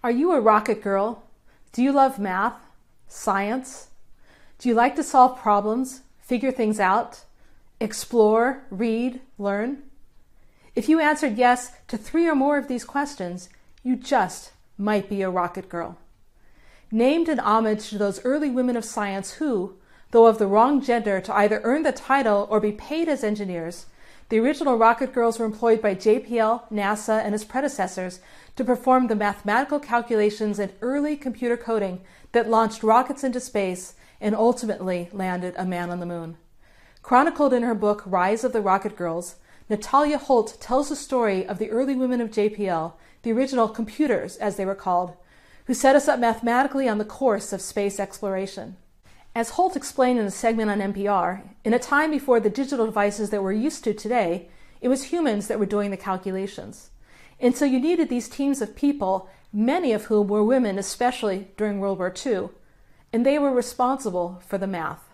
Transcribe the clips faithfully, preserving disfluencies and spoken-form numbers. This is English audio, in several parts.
Are you a rocket girl? Do you love math, science? Do you like to solve problems, figure things out, explore, read, learn? If you answered yes to three or more of these questions, you just might be a rocket girl. Named in homage to those early women of science who, though of the wrong gender to either earn the title or be paid as engineers, the original rocket girls were employed by J P L, NASA, and its predecessors to perform the mathematical calculations and early computer coding that launched rockets into space and ultimately landed a man on the moon. Chronicled in her book Rise of the Rocket Girls, Natalia Holt tells the story of the early women of J P L, the original computers as they were called, who set us up mathematically on the course of space exploration. As Holt explained in a segment on N P R, in a time before the digital devices that we're used to today, it was humans that were doing the calculations. And so you needed these teams of people, many of whom were women, especially during World War Two, and they were responsible for the math.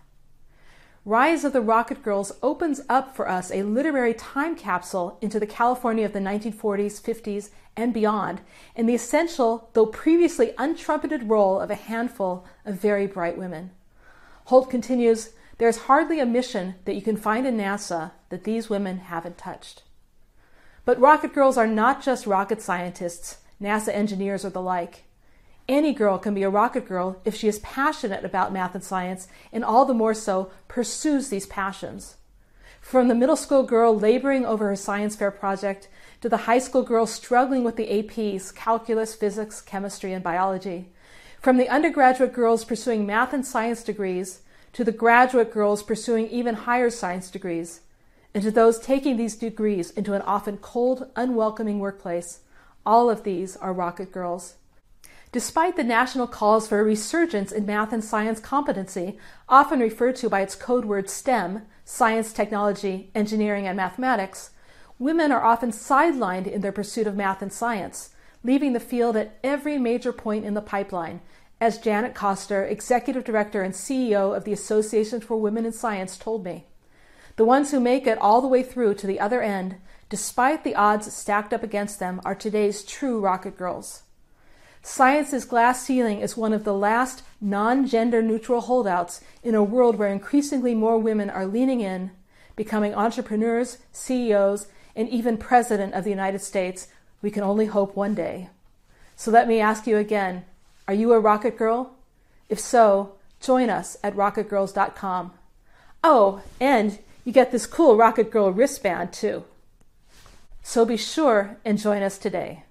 Rise of the Rocket Girls opens up for us a literary time capsule into the California of the nineteen forties, fifties, and beyond, and the essential, though previously untrumpeted role of a handful of very bright women. Holt continues, "There's hardly a mission that you can find in NASA that these women haven't touched." But rocket girls are not just rocket scientists, NASA engineers, or the like. Any girl can be a rocket girl if she is passionate about math and science, and all the more so pursues these passions. From the middle school girl laboring over her science fair project to the high school girl struggling with the A Ps, calculus, physics, chemistry, and biology. From the undergraduate girls pursuing math and science degrees to the graduate girls pursuing even higher science degrees, and to those taking these degrees into an often cold, unwelcoming workplace, all of these are rocket girls. Despite the national calls for a resurgence in math and science competency, often referred to by its code word STEM, science, technology, engineering, and mathematics, women are often sidelined in their pursuit of math and science, leaving the field at every major point in the pipeline, as Janet Koster, Executive Director and C E O of the Association for Women in Science, told me. The ones who make it all the way through to the other end, despite the odds stacked up against them, are today's true rocket girls. Science's glass ceiling is one of the last non-gender neutral holdouts in a world where increasingly more women are leaning in, becoming entrepreneurs, C E Os, and even President of the United States, we can only hope one day. So let me ask you again, are you a rocket girl? If so, join us at rocket girls dot com. Oh, and you get this cool Rocket Girl wristband too. So be sure and join us today.